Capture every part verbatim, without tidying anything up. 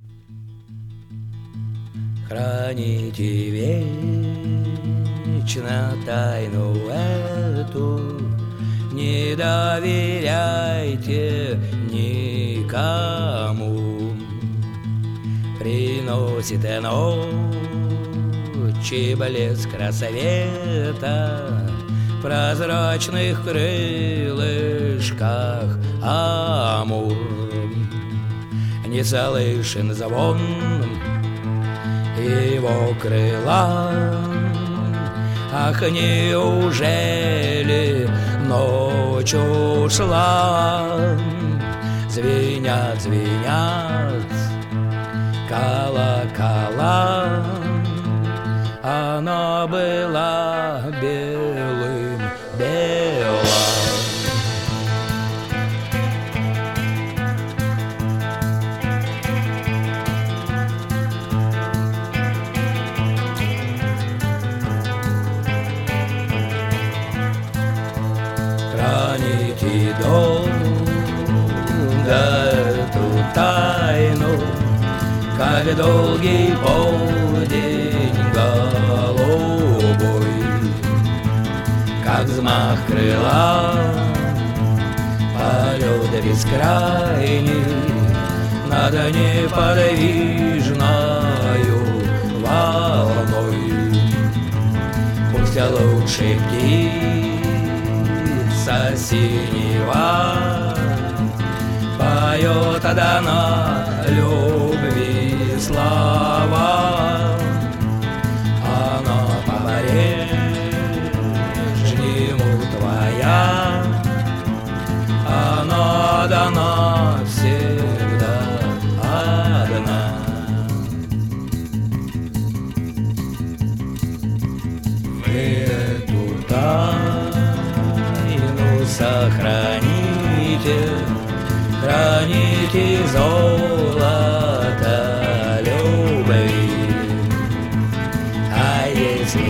Храните вечно тайну эту, не доверяйте никому. Приносит ночи блеск рассвета в прозрачных крылышках амур. Не слышен звон его крыла. Ах, неужели ночь ушла? Звенят, звенят колокола. Она была белым бела. Храните долго эту тайну, как долгий полдень голубой, как взмах крыла, полет бескрайний над неподвижною волной. Пусть лучше птица синева поет одна любви слова. Она по-прежнему твоя, она дана всегда одна. Вы эту тайну сохраните, храните золото любви. А если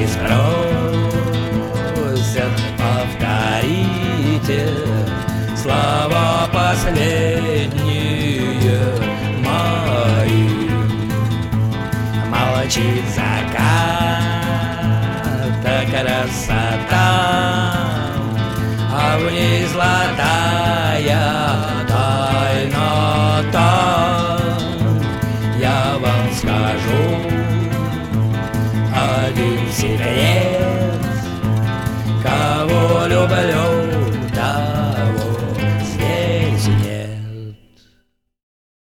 спросят, повторите слова последние мои. Молчит закат, красота, а в ней золотая тайна-то. Я вам скажу один секрет.